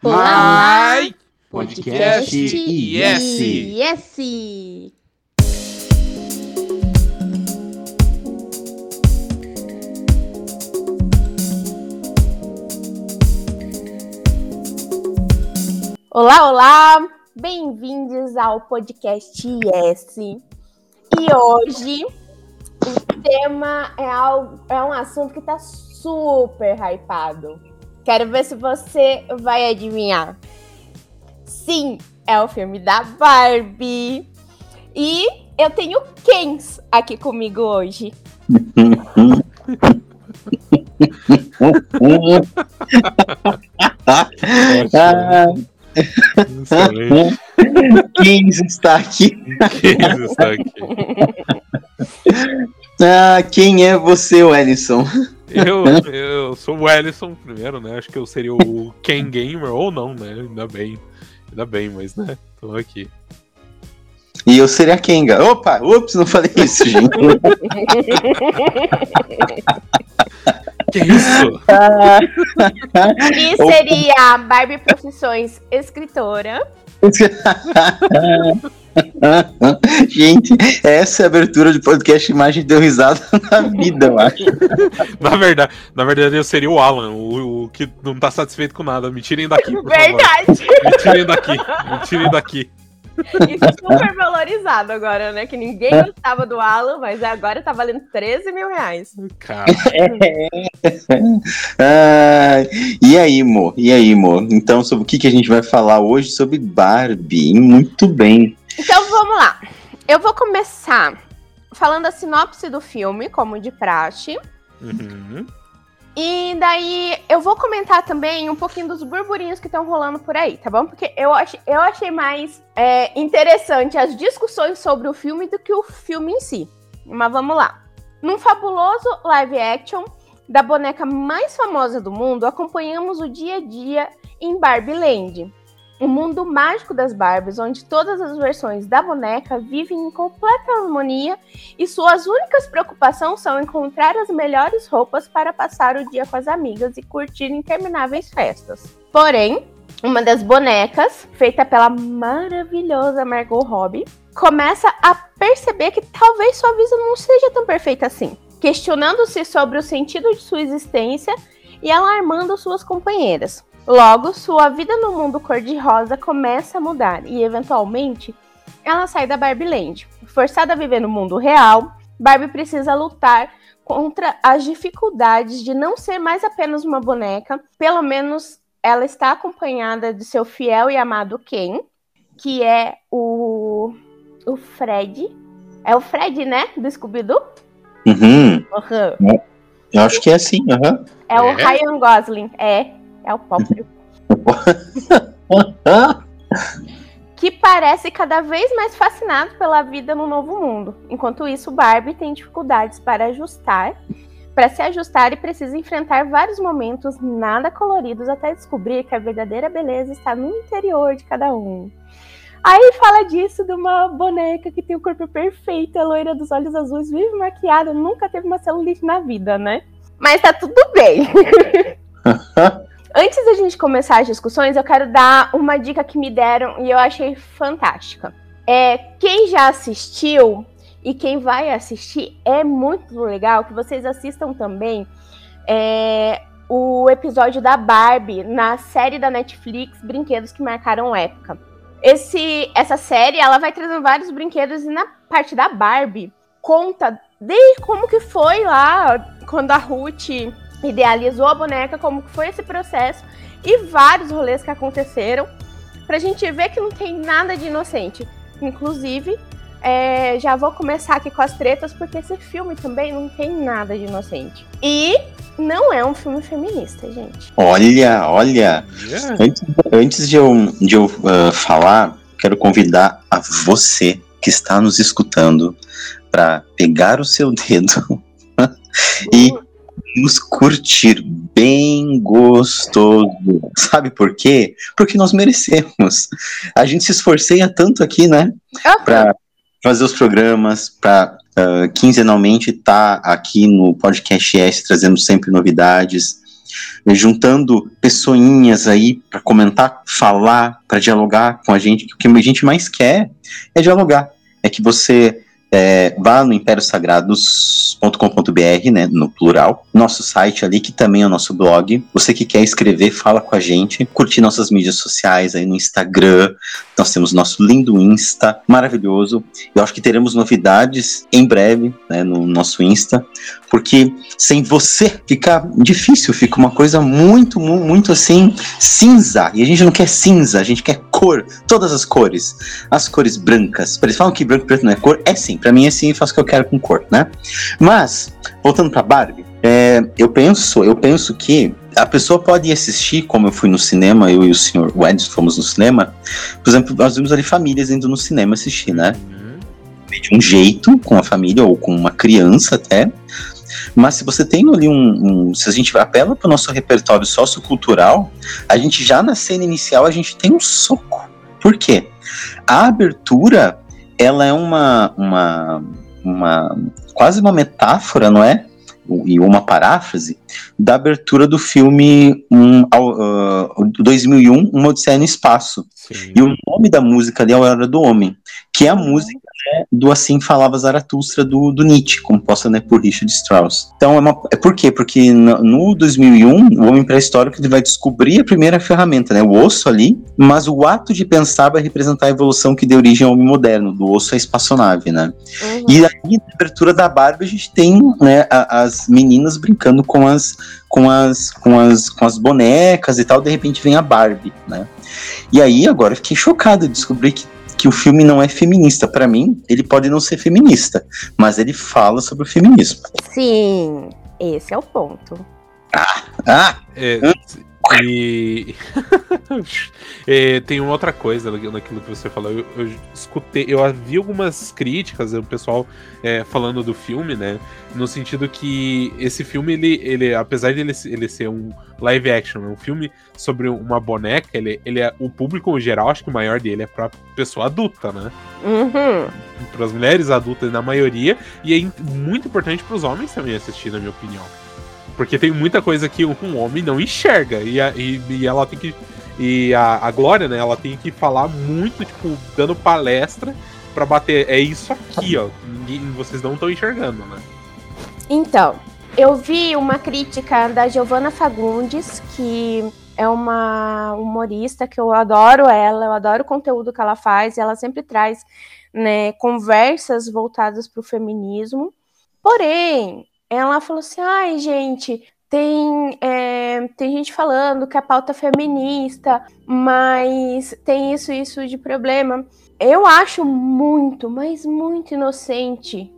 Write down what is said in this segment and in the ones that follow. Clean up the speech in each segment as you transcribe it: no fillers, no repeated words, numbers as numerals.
Olá, Podcast Yes. Yes. Olá, bem-vindos ao Podcast Yes. E hoje o tema é um assunto que tá super hypado. Quero ver se você vai adivinhar. Sim, é o filme da Barbie. E eu tenho Kens aqui comigo hoje. Quem está aqui? Quem é você, Wellington? Eu sou o Wellington primeiro, né? Acho que eu seria o Ken Gamer, ou não, né? Ainda bem, mas né, tô aqui. E eu seria a Kenga. Ups, não falei isso, gente. Que isso? E seria a Barbie Profissões Escritora. Gente, essa é a abertura de podcast que mais deu risada na vida, eu acho. Na verdade, eu seria o Alan, o que não tá satisfeito com nada. Me tirem daqui, por Verdade. favor. Me tirem daqui. Isso é super valorizado agora, né? Que ninguém gostava do Alan, mas agora tá valendo 13 mil reais. Cara. E aí, Mo? Então, sobre o que a gente vai falar hoje? Sobre Barbie. Muito bem. Então, vamos lá. Eu vou começar falando a sinopse do filme, como de praxe. Uhum. E daí eu vou comentar também um pouquinho dos burburinhos que estão rolando por aí, tá bom? Porque eu achei mais interessante as discussões sobre o filme do que o filme em si. Mas vamos lá. Num fabuloso live action da boneca mais famosa do mundo, acompanhamos o dia a dia em Barbie Land. Um mundo mágico das Barbies, onde todas as versões da boneca vivem em completa harmonia e suas únicas preocupações são encontrar as melhores roupas para passar o dia com as amigas e curtir intermináveis festas. Porém, uma das bonecas, feita pela maravilhosa Margot Robbie, começa a perceber que talvez sua vida não seja tão perfeita assim, questionando-se sobre o sentido de sua existência e alarmando suas companheiras. Logo, sua vida no mundo cor-de-rosa começa a mudar e, eventualmente, ela sai da Barbie Land. Forçada a viver no mundo real, Barbie precisa lutar contra as dificuldades de não ser mais apenas uma boneca. Pelo menos, ela está acompanhada de seu fiel e amado Ken, que é o Fred. É o Fred, né? Do Scooby-Doo? Uhum. Eu acho que é assim. Uhum. É o Ryan Gosling. É o próprio. Que parece cada vez mais fascinado pela vida no novo mundo. Enquanto isso, Barbie tem dificuldades para se ajustar e precisa enfrentar vários momentos nada coloridos até descobrir que a verdadeira beleza está no interior de cada um. Aí fala disso de uma boneca que tem o corpo perfeito, a loira dos olhos azuis, vive maquiada, nunca teve uma celulite na vida, né? Mas tá tudo bem. Antes da gente começar as discussões, eu quero dar uma dica que me deram e eu achei fantástica. Quem já assistiu e quem vai assistir, é muito legal que vocês assistam também o episódio da Barbie na série da Netflix, Brinquedos que Marcaram Época. Essa série, ela vai trazendo vários brinquedos e na parte da Barbie, conta desde como que foi lá, quando a Ruth idealizou a boneca, como que foi esse processo e vários rolês que aconteceram pra gente ver que não tem nada de inocente. Inclusive, já vou começar aqui com as tretas, porque esse filme também não tem nada de inocente. E não é um filme feminista, gente. Olha. Yeah. Antes de eu falar, quero convidar a você que está nos escutando para pegar o seu dedo e nos curtir bem gostoso. Sabe por quê? Porque nós merecemos. A gente se esforceia tanto aqui, né? Para fazer os programas, para quinzenalmente estar aqui no Podcast S trazendo sempre novidades. juntando pessoinhas aí para comentar, falar, para dialogar com a gente. O que a gente mais quer é dialogar. É que você vá no imperiosagrados.com.br, né, no plural, nosso site ali, que também é o nosso blog. Você que quer escrever, fala com a gente, curtir nossas mídias sociais aí no Instagram. Nós temos nosso lindo Insta, maravilhoso. Eu acho que teremos novidades em breve, né, no nosso Insta, porque sem você fica difícil, fica uma coisa muito, muito assim, cinza. E a gente não quer cinza, a gente quer cor, todas as cores brancas. Eles falam que branco e preto não é cor, é sim, pra mim é sim, eu faço o que eu quero com cor, né? Mas, voltando pra Barbie, eu penso que a pessoa pode assistir, como eu fui no cinema, eu e o senhor Edson fomos no cinema, por exemplo, nós vimos ali famílias indo no cinema assistir, né? De um jeito, com a família ou com uma criança até. Mas se você tem ali se a gente apela para o nosso repertório sociocultural, a gente já na cena inicial a gente tem um soco. Por quê? A abertura, ela é quase uma metáfora, não é? E uma paráfrase da abertura do filme 2001, Uma Odisseia no Espaço. Sim. E o nome da música ali é A Hora do Homem, que é a música, né, do Assim Falava Zaratustra do Nietzsche, composta, né, por Richard Strauss. Então, por quê? Porque no 2001, o homem pré-histórico ele vai descobrir a primeira ferramenta, né, o osso ali, mas o ato de pensar vai representar a evolução que deu origem ao homem moderno, do osso à espaçonave, né? Uhum. E aí, na abertura da Barbie, a gente tem, né, as meninas brincando com as bonecas e tal, de repente vem a Barbie, né? E aí, agora eu fiquei chocado de descobrir que o filme não é feminista. Para mim, ele pode não ser feminista, mas ele fala sobre o feminismo. Sim, esse é o ponto. Tem uma outra coisa naquilo que você falou. Eu escutei, eu vi algumas críticas, o pessoal falando do filme, né? No sentido que esse filme, ele apesar de ele ser um live action, um filme sobre uma boneca, ele é o público em geral, acho que o maior dele é pra pessoa adulta, né? Uhum. Para as mulheres adultas na maioria, e é muito importante para os homens também assistir, na minha opinião. Porque tem muita coisa que um homem não enxerga. E ela tem que. E a Glória, né? Ela tem que falar muito, tipo, dando palestra pra bater. É isso aqui, ó. Vocês não estão enxergando, né? Então, eu vi uma crítica da Giovanna Fagundes, que é uma humorista que eu adoro ela, eu adoro o conteúdo que ela faz. E ela sempre traz, né, conversas voltadas pro feminismo. Porém, ela falou assim, ai, gente, tem gente falando que a pauta é feminista, mas tem isso de problema. Eu acho muito, mas muito inocente,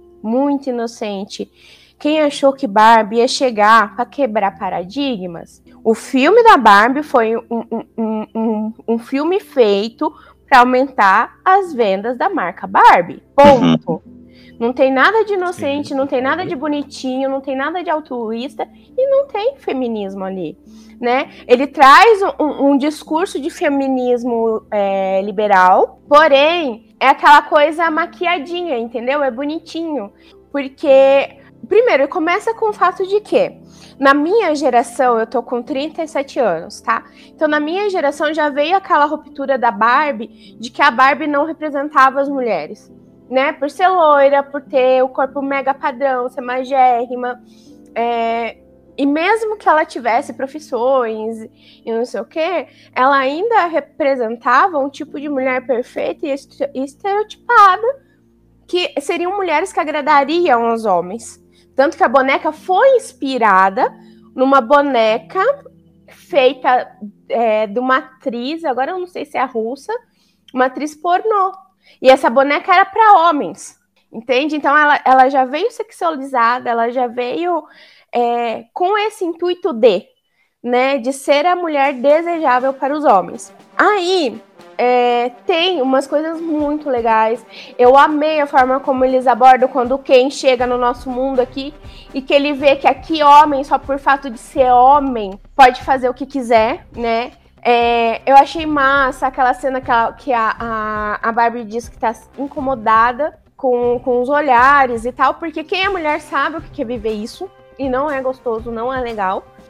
quem achou que Barbie ia chegar para quebrar paradigmas. O filme da Barbie foi um filme feito para aumentar as vendas da marca Barbie. Ponto. Não tem nada de inocente, sim, não tem nada de bonitinho, não tem nada de altruísta e não tem feminismo ali, né? Ele traz um discurso de feminismo liberal, porém é aquela coisa maquiadinha, entendeu? É bonitinho, porque primeiro começa com o fato de que na minha geração, eu tô com 37 anos, tá? Então na minha geração já veio aquela ruptura da Barbie, de que a Barbie não representava as mulheres, né, por ser loira, por ter o corpo mega padrão, ser magérrima, e mesmo que ela tivesse profissões e não sei o que, ela ainda representava um tipo de mulher perfeita e estereotipada, que seriam mulheres que agradariam aos homens. Tanto que a boneca foi inspirada numa boneca feita de uma atriz, agora eu não sei se é a russa, uma atriz pornô. E essa boneca era para homens, entende? Então ela já veio sexualizada, ela já veio com esse intuito de ser a mulher desejável para os homens. Aí tem umas coisas muito legais. Eu amei a forma como eles abordam quando o Ken chega no nosso mundo aqui e que ele vê que aqui homem, só por fato de ser homem, pode fazer o que quiser, né? Eu achei massa aquela cena que a Barbie diz que tá incomodada com os olhares e tal, porque quem é mulher sabe o que é viver isso, e não é gostoso, não é legal.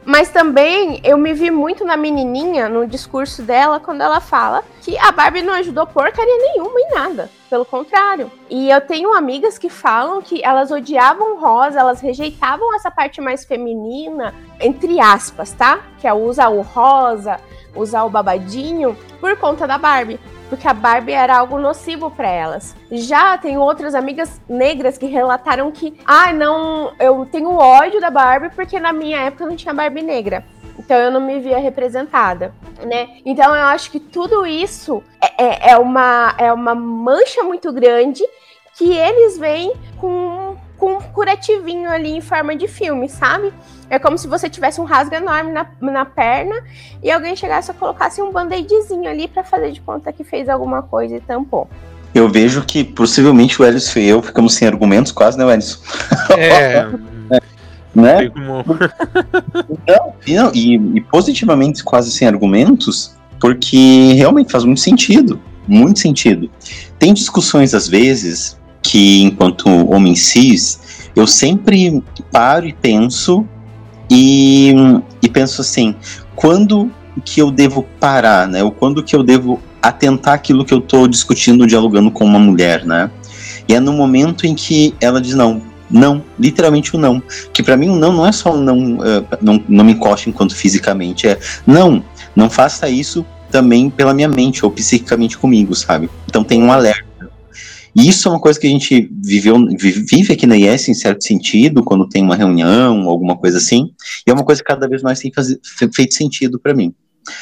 Mas também eu me vi muito na menininha, no discurso dela, quando ela fala que a Barbie não ajudou porcaria nenhuma em nada. Pelo contrário. E eu tenho amigas que falam que elas odiavam rosa, elas rejeitavam essa parte mais feminina, entre aspas, tá? Que é usar o rosa, usar o babadinho, por conta da Barbie. Porque a Barbie era algo nocivo para elas. Já tem outras amigas negras que relataram que, não, eu tenho ódio da Barbie porque na minha época não tinha Barbie negra. Então eu não me via representada, né? Então eu acho que tudo isso é uma mancha muito grande que eles vêm com um curativinho ali em forma de filme, sabe? É como se você tivesse um rasgo enorme na perna e alguém chegasse e colocasse um band-aidzinho ali pra fazer de conta que fez alguma coisa e tampou. Eu vejo que possivelmente o Elis e eu ficamos sem argumentos quase, né, Elis? Né? Não, e positivamente quase sem argumentos, porque realmente faz muito sentido. Muito sentido. Tem discussões, às vezes, que enquanto homem cis, eu sempre paro e penso assim, quando que eu devo parar, né? Ou quando que eu devo atentar aquilo que eu tô discutindo, dialogando com uma mulher, né? E é no momento em que ela diz não, literalmente o não. Que pra mim o não é só um não me encoste enquanto fisicamente, não faça isso também pela minha mente ou psiquicamente comigo, sabe? Então tem um alerta. E isso é uma coisa que a gente vive aqui na IES em certo sentido, quando tem uma reunião, alguma coisa assim, e é uma coisa que cada vez mais tem feito sentido pra mim.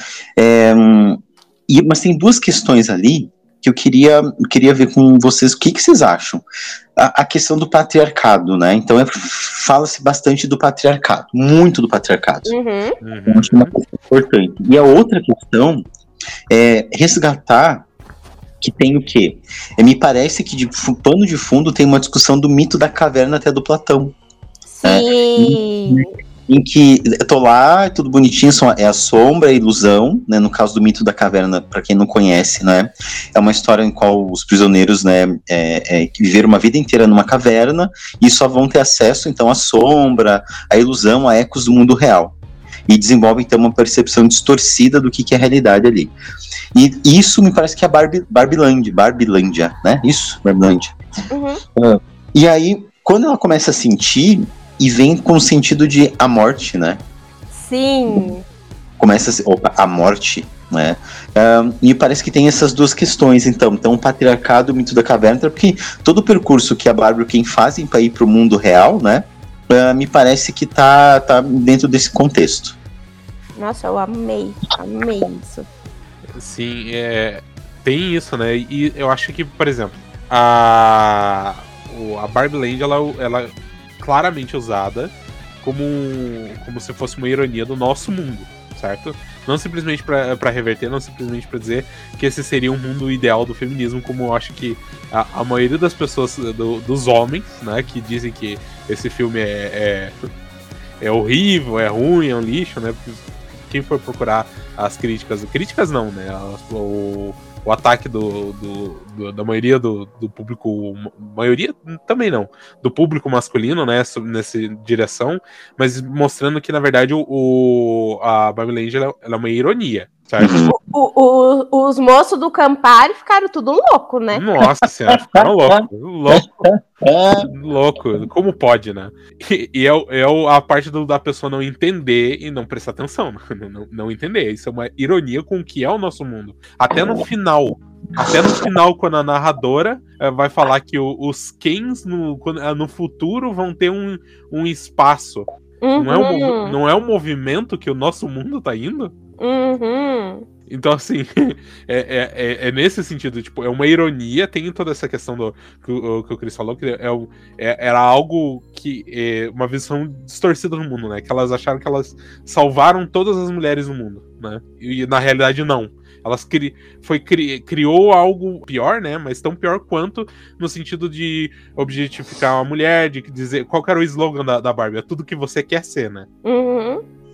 Mas tem duas questões ali que eu queria ver com vocês, o que vocês acham? A questão do patriarcado, né? Então fala-se bastante do patriarcado, muito do patriarcado. Acho uma coisa importante. E a outra questão é resgatar que tem o quê? Me parece que de pano de fundo tem uma discussão do mito da caverna até do Platão. Sim. Em que eu tô lá, tudo bonitinho, é a sombra, a ilusão, né? No caso do mito da caverna, para quem não conhece, né? É uma história em qual os prisioneiros, né, viveram uma vida inteira numa caverna e só vão ter acesso, então, à sombra, à ilusão, a ecos do mundo real. E desenvolvem, então, uma percepção distorcida do que é a realidade ali. E isso me parece que é a Barbilândia, né? Isso, Barbilândia. E aí, quando ela começa a sentir, e vem com o sentido de a morte, né? Sim. Começa a morte, né? E parece que tem essas duas questões, então o patriarcado e o mito da caverna, porque todo o percurso que a Barbie e o Ken fazem para ir para o mundo real, né? Me parece que tá dentro desse contexto. Nossa, eu amei isso. Sim, tem isso, né? E eu acho que, por exemplo, a Barbie Land, ela claramente usada como se fosse uma ironia do nosso mundo, certo? Não simplesmente pra reverter, não simplesmente pra dizer que esse seria um mundo ideal do feminismo, como eu acho que a maioria das pessoas, dos homens, né, que dizem que esse filme é horrível, é ruim, é um lixo, né? Quem for procurar as críticas não, né? O ataque da maioria do público, maioria também não, do público masculino, né, nessa direção, mas mostrando que, na verdade, a Barbie Land ela é uma ironia, certo? Os moços do Campari ficaram tudo louco, né? Nossa senhora, ficaram louco, como pode, né? E a parte da pessoa não entender e não prestar atenção, não entender. Isso é uma ironia com o que é o nosso mundo. Até no final, quando a narradora vai falar que os Kens no futuro vão ter um espaço. Não é um movimento que o nosso mundo tá indo? Então, assim, é nesse sentido, tipo, é uma ironia, tem toda essa questão que o Chris falou, que era algo que uma visão distorcida no mundo, né? Que elas acharam que elas salvaram todas as mulheres do mundo, né? E na realidade não. Elas criou algo pior, né? Mas tão pior quanto, no sentido de objetificar uma mulher, de dizer qual que era o slogan da Barbie, é tudo que você quer ser, né?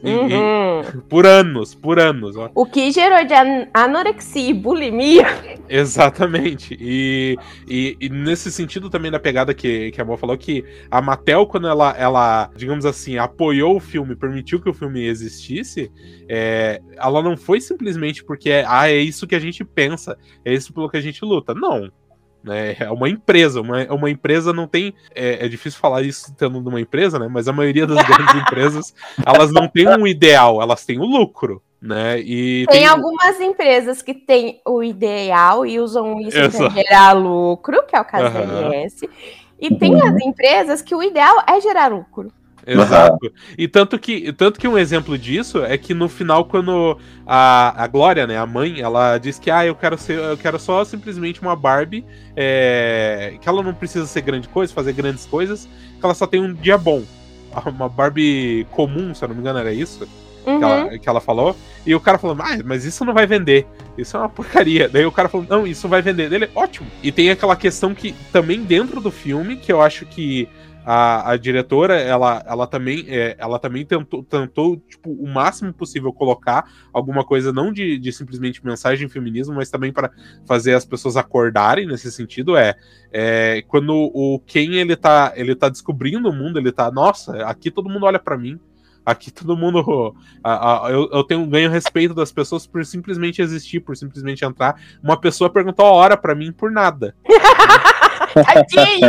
Por anos. Ó. O que gerou de anorexia e bulimia. Exatamente. E nesse sentido também da pegada que a Mo falou, que a Mattel, quando ela, digamos assim, apoiou o filme, permitiu que o filme existisse, ela não foi simplesmente porque é isso que a gente pensa, é isso pelo que a gente luta. Não. É uma empresa. Uma empresa não tem... É difícil falar isso tendo numa empresa, né? Mas a maioria das grandes empresas, elas não têm um ideal, elas têm o lucro, né? E tem algumas empresas que têm o ideal e usam isso para gerar lucro, que é o caso da MS. E tem as empresas que o ideal é gerar lucro. Exato. E tanto que um exemplo disso é que no final, quando a Glória, né, a mãe, ela diz que eu quero só simplesmente uma Barbie, que ela não precisa ser grande coisa, fazer grandes coisas, que ela só tem um dia bom. Uma Barbie comum, se eu não me engano, era isso que ela falou. E o cara falou, mas isso não vai vender. Isso é uma porcaria. Daí o cara falou, não, isso vai vender. Dele, ótimo. E tem aquela questão que também dentro do filme, que eu acho que a diretora, ela também tentou tipo, o máximo possível colocar alguma coisa, não de simplesmente mensagem feminismo, mas também para fazer as pessoas acordarem nesse sentido, quando o Ken, ele tá descobrindo o mundo, ele tá, nossa, aqui todo mundo olha para mim, aqui todo mundo, eu ganho respeito das pessoas por simplesmente existir, por simplesmente entrar. Uma pessoa perguntou a hora para mim por nada. Tadinho!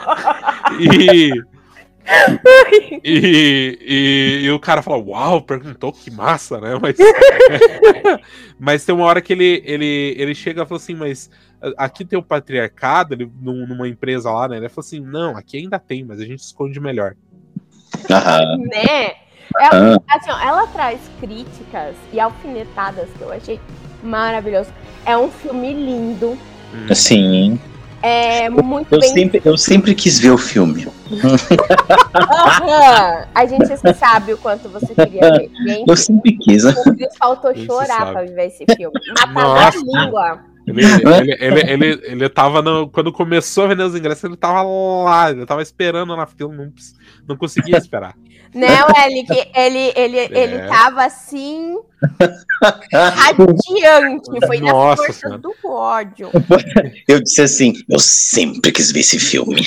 E o cara fala, uau, perguntou, que massa, né? Mas tem uma hora que ele chega e fala assim, mas aqui tem o patriarcado, ele, numa empresa lá, né? Ele falou assim, não, aqui ainda tem, mas a gente esconde melhor. Né? Assim, ela traz críticas e alfinetadas que eu achei maravilhoso. É um filme lindo. Sim. É muito bem... Eu sempre quis ver o filme. A gente sabe o quanto você queria ver. Gente, eu sempre quis. O Cris faltou chorar pra viver esse filme. Matar a língua. Ele tava quando começou a vender os ingressos, ele tava lá, ele tava esperando na fila, não conseguia esperar. Não, ele tava assim, radiante, foi na força do ódio. Eu disse assim, eu sempre quis ver esse filme.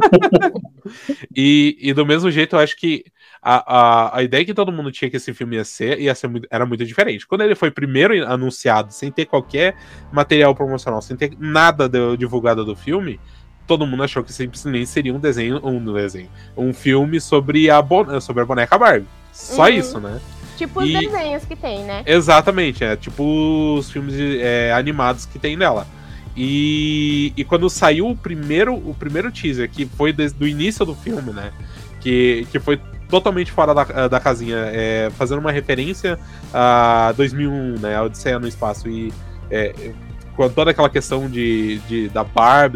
E do mesmo jeito, eu acho que a ideia que todo mundo tinha que esse filme era muito diferente. Quando ele foi primeiro anunciado, sem ter qualquer material promocional, sem ter nada divulgado do filme, todo mundo achou que simplesmente seria um filme sobre a boneca Barbie. Só isso, né? Tipo os desenhos que tem, né? Exatamente, tipo os filmes animados que tem dela. E quando saiu o primeiro teaser, que foi do início do filme, né? Que foi totalmente fora da casinha, fazendo uma referência a 2001, né? A Odisseia no Espaço. E com toda aquela questão da Barbie,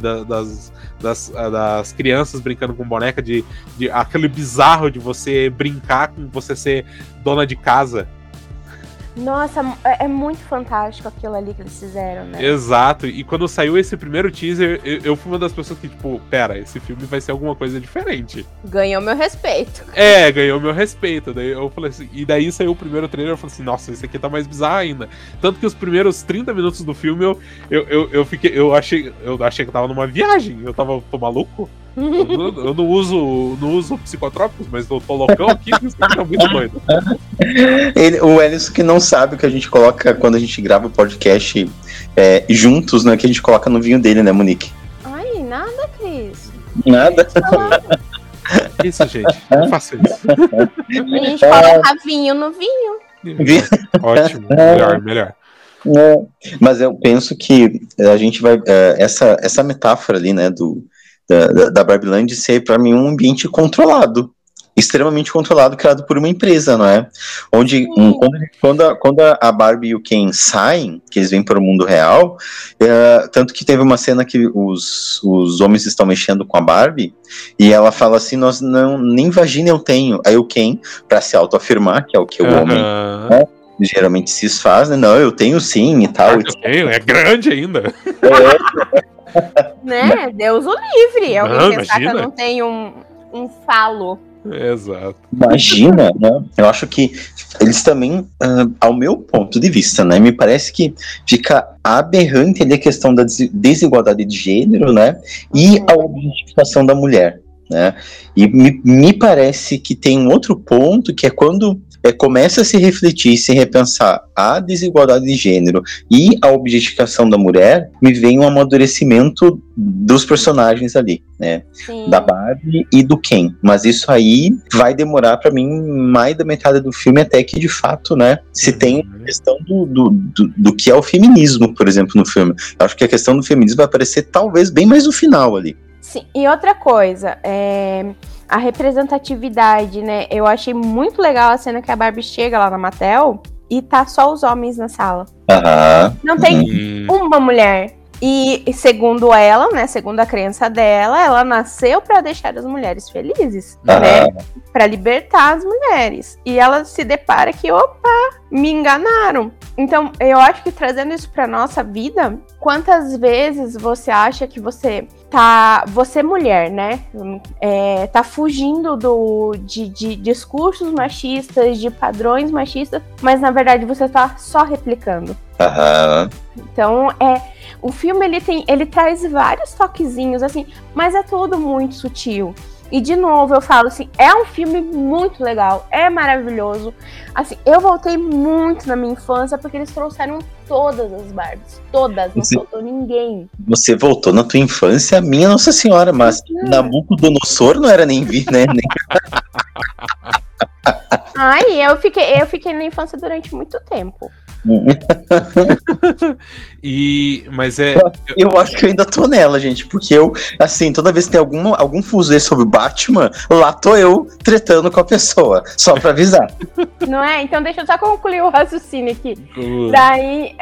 das crianças brincando com boneca, de aquele bizarro de você brincar com você ser dona de casa. Nossa, é muito fantástico aquilo ali que eles fizeram, né? Exato, e quando saiu esse primeiro teaser, eu fui uma das pessoas que, tipo, pera, esse filme vai ser alguma coisa diferente. Ganhou meu respeito. Ganhou meu respeito. Daí eu falei assim, e daí saiu o primeiro trailer, eu falei assim, nossa, esse aqui tá mais bizarro ainda. Tanto que os primeiros 30 minutos do filme, eu achei que eu tava numa viagem, tô maluco. Eu não uso psicotrópicos, mas eu tô loucão aqui, isso aqui tá muito doido. O Ellison que não sabe o que a gente coloca quando a gente grava o podcast juntos, né? Que a gente coloca no vinho dele, né, Monique? Ai, nada, Cris. Nada? Isso, gente. Não faça isso. A gente coloca vinho no vinho. Ótimo, melhor. Mas eu penso que a gente vai... essa metáfora ali, né, da Barbie Land ser, pra mim, um ambiente controlado. Extremamente controlado, criado por uma empresa, não é? Onde, quando a Barbie e o Ken saem, que eles vêm para o mundo real, tanto que teve uma cena que os homens estão mexendo com a Barbie, e ela fala assim, nem vagina eu tenho. Aí o Ken, para se autoafirmar, que é o que o homem geralmente se faz, né? Não, eu tenho sim e tal. Eu tenho, é grande ainda. Né? Deus o livre. Alguém pensar que eu não tenho um falo. Exato. Imagina, né? Eu acho que eles também, ao meu ponto de vista, né, me parece que fica aberrante ali a questão da desigualdade de gênero, né, e a objetificação da mulher, né, e me parece que tem um outro ponto, que é quando começa a se refletir, se repensar a desigualdade de gênero e a objetificação da mulher, me vem um amadurecimento dos personagens ali, né? Sim. Da Barbie e do Ken. Mas isso aí vai demorar para mim mais da metade do filme, até que de fato, né, se tem a questão do que é o feminismo, por exemplo, no filme. Eu acho que a questão do feminismo vai aparecer talvez bem mais no final ali. Sim, e outra coisa, a representatividade, né? Eu achei muito legal a cena que a Barbie chega lá na Mattel e tá só os homens na sala. Não tem uma mulher. E segundo ela, né? Segundo a crença dela, ela nasceu para deixar as mulheres felizes, né? Para libertar as mulheres. E ela se depara que, opa, me enganaram. Então, eu acho que trazendo isso para nossa vida, quantas vezes você acha que você mulher, né, tá fugindo de discursos machistas, de padrões machistas, mas na verdade você tá só replicando. Então, o filme ele traz vários toquezinhos, assim, mas é tudo muito sutil. E de novo eu falo assim, é um filme muito legal, é maravilhoso. Assim, eu voltei muito na minha infância porque eles trouxeram todas as Barbies, todas, não faltou ninguém. Você voltou na tua infância, minha Nossa Senhora, mas Nabucodonosor não era nem vir, né? Ai, eu fiquei na infância durante muito tempo. Mas eu acho que eu ainda tô nela, gente, porque eu, assim, toda vez que tem algum fuzuê sobre Batman, lá tô eu tretando com a pessoa, só pra avisar. Não é? Então deixa eu só concluir o raciocínio aqui. Daí,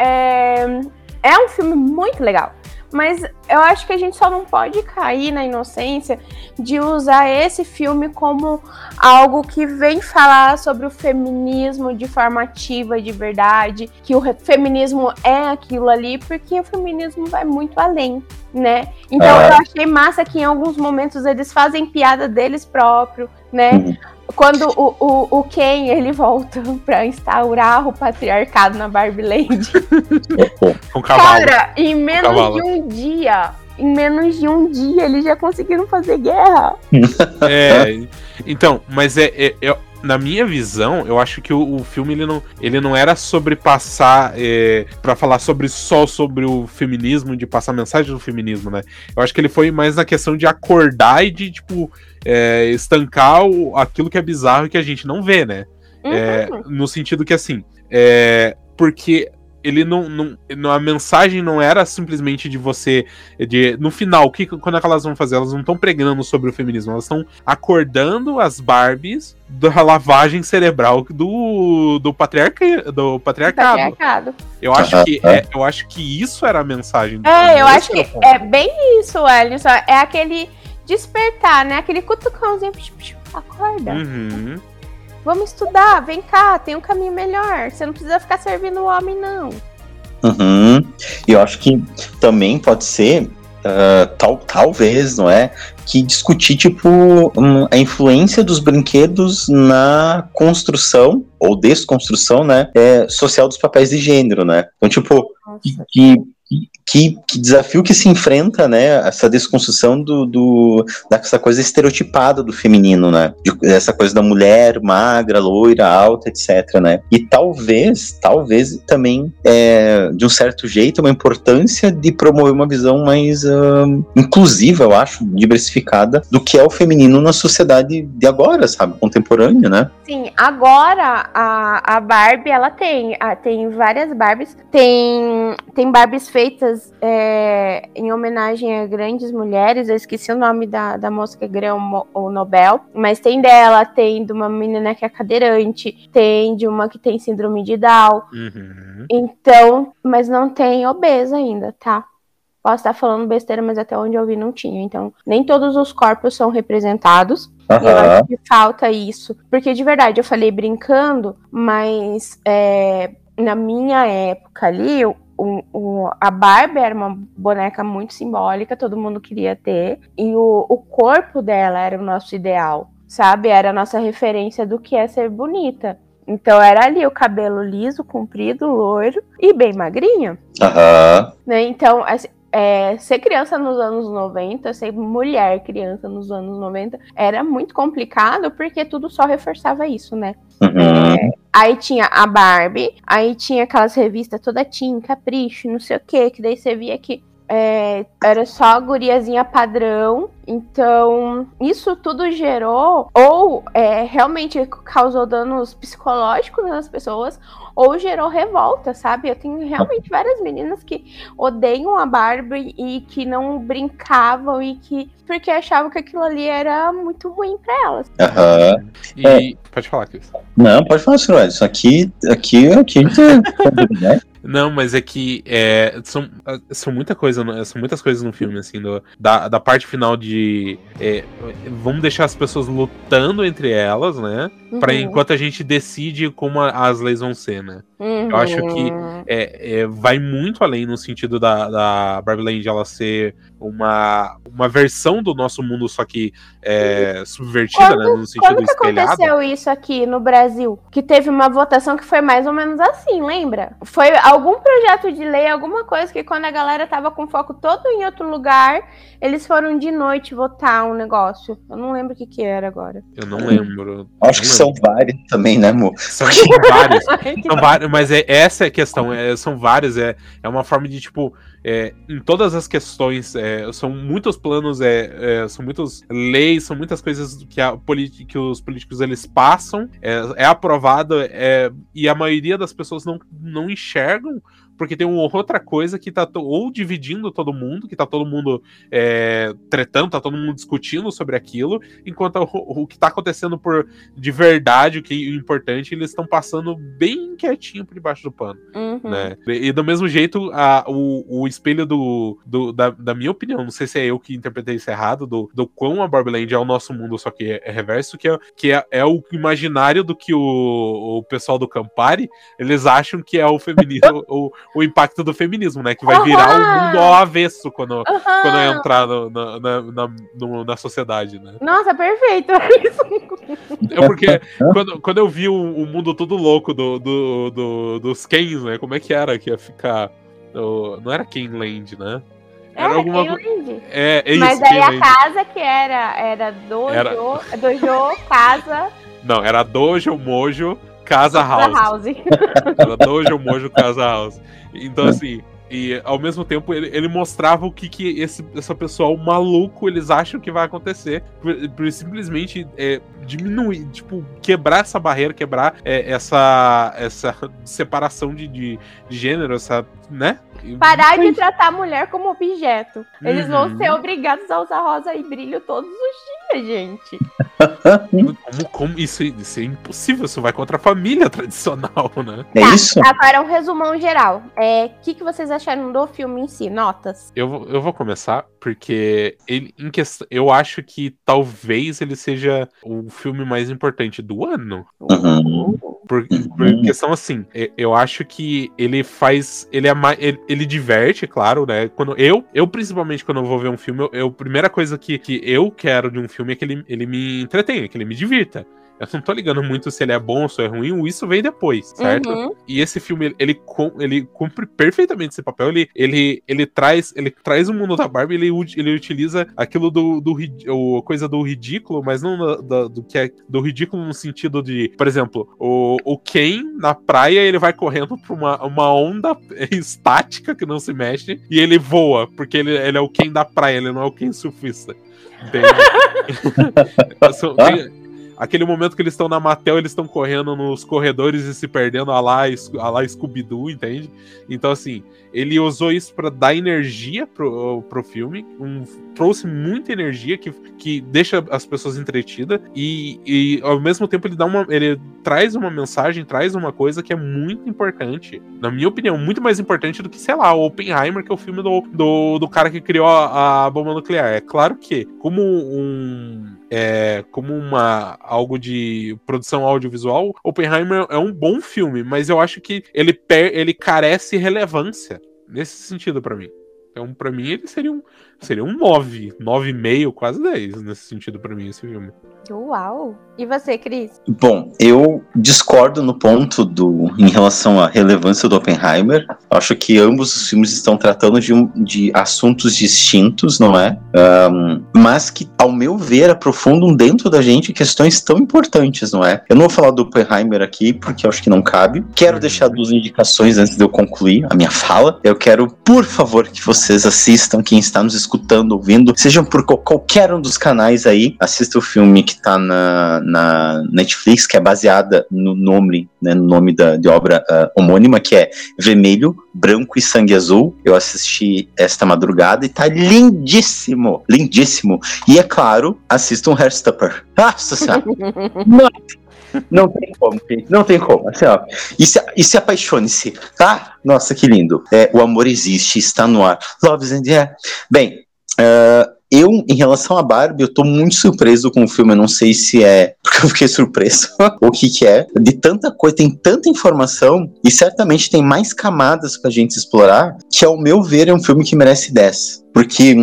é um filme muito legal, mas eu acho que a gente só não pode cair na inocência de usar esse filme como algo que vem falar sobre o feminismo de forma ativa, de verdade, que o feminismo é aquilo ali, porque o feminismo vai muito além, né? Então eu achei massa que em alguns momentos eles fazem piada deles próprios, né? Quando o Ken, ele volta pra instaurar o patriarcado na Barbie Land. Com cavalo. Cara, em menos de um dia eles já conseguiram fazer guerra. Então, mas na minha visão, eu acho que o filme ele não era sobre passar pra falar só sobre o feminismo, de passar mensagem do feminismo, né? Eu acho que ele foi mais na questão de acordar e de, tipo, estancar aquilo que é bizarro e que a gente não vê, né? No sentido que, assim, porque ele a mensagem não era simplesmente de você, no final, quando é que elas vão fazer? Elas não estão pregando sobre o feminismo, elas estão acordando as Barbies da lavagem cerebral do patriarcado. Eu acho que isso era a mensagem. Eu acho que é bem isso, Ellison. É aquele despertar, né? Aquele cutucãozinho, acorda. Vamos estudar, vem cá, tem um caminho melhor. Você não precisa ficar servindo o homem, não. E eu acho que também pode ser, talvez, não é? Que discutir, tipo, a influência dos brinquedos na construção, ou desconstrução, né? Social dos papéis de gênero, né? Então, tipo, que desafio que se enfrenta, né, essa desconstrução dessa coisa estereotipada do feminino, né, essa coisa da mulher magra, loira, alta, etc, né, e talvez também, de um certo jeito, uma importância de promover uma visão mais inclusiva, eu acho, diversificada, do que é o feminino na sociedade de agora, sabe, contemporânea, né. Sim, agora a Barbie, ela tem várias Barbies, tem Barbies feitas em homenagem a grandes mulheres. Eu esqueci o nome da moça que ganhou o Nobel, mas tem dela, tem de uma menina que é cadeirante, tem de uma que tem síndrome de Down. Então, mas não tem obesa ainda, tá? Posso estar falando besteira, mas até onde eu vi não tinha. Então, nem todos os corpos são representados. E eu acho que falta isso. Porque, de verdade, eu falei brincando, mas na minha época ali, a Barbie era uma boneca muito simbólica, todo mundo queria ter. E o corpo dela era o nosso ideal, sabe? Era a nossa referência do que é ser bonita. Então era ali o cabelo liso, comprido, loiro e bem magrinha. Né? Então, ser criança nos anos 90, ser mulher criança nos anos 90, era muito complicado porque tudo só reforçava isso, né? Aí tinha a Barbie, aí tinha aquelas revistas toda teen, Capricho, não sei o que daí você via que era só a guriazinha padrão. Então, isso tudo gerou, ou realmente causou danos psicológicos nas pessoas, ou gerou revolta, sabe? Eu tenho realmente várias meninas que odeiam a Barbie e que não brincavam porque achavam que aquilo ali era muito ruim pra elas. E pode falar, Cris. Não, pode falar, senhor. Isso aqui Não, mas é que são muitas coisas no filme, assim, da parte final de vamos deixar as pessoas lutando entre elas, né? Pra enquanto a gente decide como as leis vão ser, né? Eu acho que vai muito além no sentido da Barbie Land ela ser uma versão do nosso mundo, só que subvertida, né? No sentido quando que espelhado. Aconteceu isso aqui no Brasil? Que teve uma votação que foi mais ou menos assim, lembra? Foi algum projeto de lei, alguma coisa que quando a galera tava com foco todo em outro lugar, eles foram de noite votar um negócio. Eu não lembro o que era agora. Eu não lembro. Acho que são vários também, né, amor? São vários. São vários, mas essa é a questão. São vários. É uma forma de, tipo, em todas as questões, são muitos planos, são muitas leis, são muitas coisas que os políticos eles passam, é aprovado, e a maioria das pessoas não enxergam, porque tem uma outra coisa que tá ou dividindo todo mundo, que tá todo mundo tretando, tá todo mundo discutindo sobre aquilo, enquanto o que tá acontecendo de verdade, o que é importante, eles estão passando bem quietinho por debaixo do pano. Né? E do mesmo jeito, o espelho da minha opinião, não sei se é eu que interpretei isso errado, do quão a Barbie Land é o nosso mundo, só que é reverso, que é o imaginário do que o pessoal do Campari, eles acham que é o feminismo, o impacto do feminismo, né? Que vai virar o mundo ao avesso quando entrar na sociedade, né? Nossa, perfeito! Porque quando eu vi o mundo todo louco dos Kens, né? Como é que era que ia ficar? Não era Kenland, né? Era alguma coisa. Isso, mas aí a casa que era dojo, casa. Não, era dojo, mojo, casa house. Era dojo, mojo, casa house. Então, assim, e ao mesmo tempo ele mostrava o que essa pessoa, o maluco, eles acham que vai acontecer. Por simplesmente diminuir, tipo, quebrar essa barreira, quebrar essa separação de gênero, essa, né? Parar de tratar a mulher como objeto. Eles vão ser obrigados a usar rosa e brilho todos os dias, gente. Como isso é impossível, isso vai contra a família tradicional, né? É isso? Agora um resumão geral. O que vocês acharam do filme em si? Notas? Eu vou começar, porque eu acho que talvez ele seja o filme mais importante do ano. Por questão assim, eu acho que ele faz. Ele diverte, claro, né? Eu principalmente, quando eu vou ver um filme, a primeira coisa que eu quero de um filme é que ele me entretenha, que ele me divirta. Eu não tô ligando muito se ele é bom ou se é ruim, isso vem depois, certo? E esse filme, ele cumpre perfeitamente esse papel. Ele traz o mundo da Barbie, ele utiliza aquilo coisa do ridículo, mas não do que é do ridículo no sentido de, por exemplo, o Ken na praia, ele vai correndo pra uma onda estática que não se mexe e ele voa, porque ele é o Ken da praia, ele não é o Ken surfista. Aquele momento que eles estão na Mattel, eles estão correndo nos corredores e se perdendo a lá Scooby-Doo, entende? Então, assim, ele usou isso pra dar energia pro filme, trouxe muita energia que deixa as pessoas entretidas e ao mesmo tempo ele traz uma mensagem, traz uma coisa que é muito importante, na minha opinião, muito mais importante do que, sei lá, o Oppenheimer, que é o filme do cara que criou a bomba nuclear. É claro que, como algo de produção audiovisual, Oppenheimer é um bom filme, mas eu acho que ele carece relevância nesse sentido pra mim. Então, pra mim, ele seria um 9, 9,5, quase 10 nesse sentido pra mim, esse filme. Uau! E você, Cris? Bom, eu discordo no ponto em relação à relevância do Oppenheimer. Acho que ambos os filmes estão tratando de assuntos distintos, não é? Mas que, ao meu ver, aprofundam dentro da gente questões tão importantes, não é? Eu não vou falar do Oppenheimer aqui, porque eu acho que não cabe. Quero deixar 2 indicações antes de eu concluir a minha fala. Eu quero, por favor, que vocês assistam, quem está nos escutando, ouvindo, sejam por qualquer um dos canais aí, assista o filme que tá na Netflix, que é baseada no nome, né, no nome de obra homônima, que é Vermelho, Branco e Sangue Azul. Eu assisti esta madrugada e tá lindíssimo, lindíssimo. E é claro, assistam Heartstopper. Nossa senhora! Não tem como, gente. Não tem como. Assim, ó. E se apaixone-se, tá? Nossa, que lindo. O amor existe, está no ar. Love is in the air. Bem, eu, em relação a Barbie, eu tô muito surpreso com o filme. Eu não sei se é porque eu fiquei surpreso ou o que é. De tanta coisa, tem tanta informação e certamente tem mais camadas pra gente explorar, que, ao meu ver, é um filme que merece 10. Porque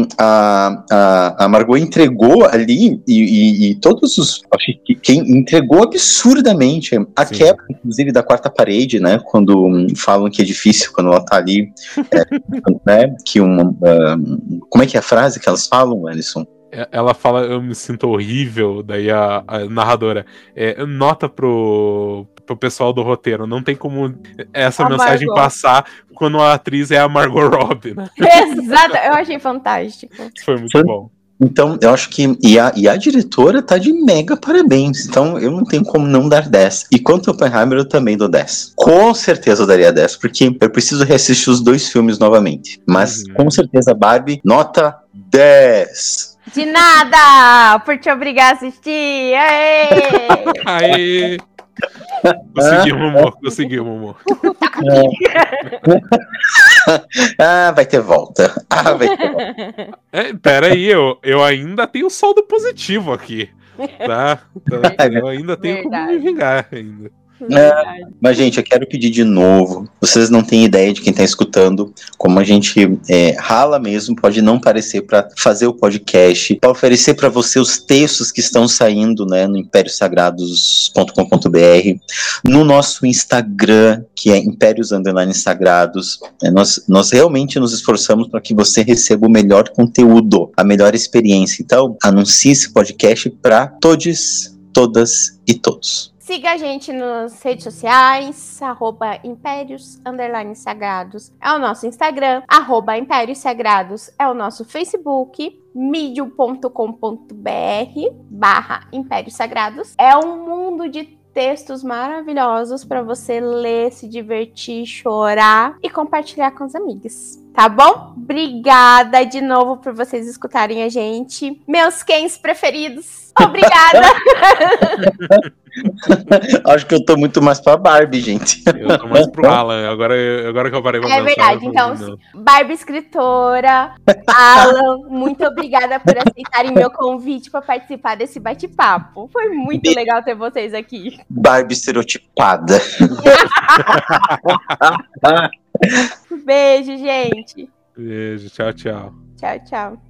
a Margot entregou ali e todos os... Acho que quem entregou absurdamente a Sim. quebra, inclusive, da quarta parede, né? Quando falam que é difícil quando ela tá ali, né? Que como é que é a frase que elas falam, Alisson? Ela fala, eu me sinto horrível, daí a narradora nota pro pessoal do roteiro, não tem como essa mensagem Margot passar quando a atriz é a Margot Robbie, né? Exato, eu achei fantástico. Foi muito bom. Então, eu acho que... E a diretora tá de mega parabéns. Então, eu não tenho como não dar 10. E quanto ao Oppenheimer, eu também dou 10. Com certeza eu daria 10, porque eu preciso reassistir os 2 filmes novamente. Mas, com certeza, Barbie, nota 10. De nada! Por te obrigar a assistir! Aê! Aí. Conseguimos, amor. Vai ter volta. Vai ter volta. Pera aí, eu ainda tenho saldo positivo aqui. Tá? Eu ainda tenho como me vingar ainda. Mas, gente, eu quero pedir de novo. Vocês não têm ideia de quem tá escutando, como a gente rala mesmo, pode não parecer para fazer o podcast, para oferecer para você os textos que estão saindo, né, no impériosagrados.com.br, no nosso Instagram, que é Impérios_Sagrados. Nós realmente nos esforçamos para que você receba o melhor conteúdo, a melhor experiência. Então, anuncie esse podcast para todos, todas e todos. Siga a gente nas redes sociais, @impérios_sagrados é o nosso Instagram, @impérios sagrados é o nosso Facebook, medium.com.br/impérios sagrados. É um mundo de textos maravilhosos para você ler, se divertir, chorar e compartilhar com os amigos. Tá bom? Obrigada de novo por vocês escutarem a gente. Meus cães preferidos, obrigada! Acho que eu tô muito mais pra Barbie, gente. Eu tô mais pro Alan, agora que eu parei pra pensar. É verdade, então, Barbie escritora, Alan, muito obrigada por aceitarem meu convite para participar desse bate-papo. Foi muito legal ter vocês aqui. Barbie estereotipada. Beijo, gente. Beijo, tchau, tchau. Tchau, tchau.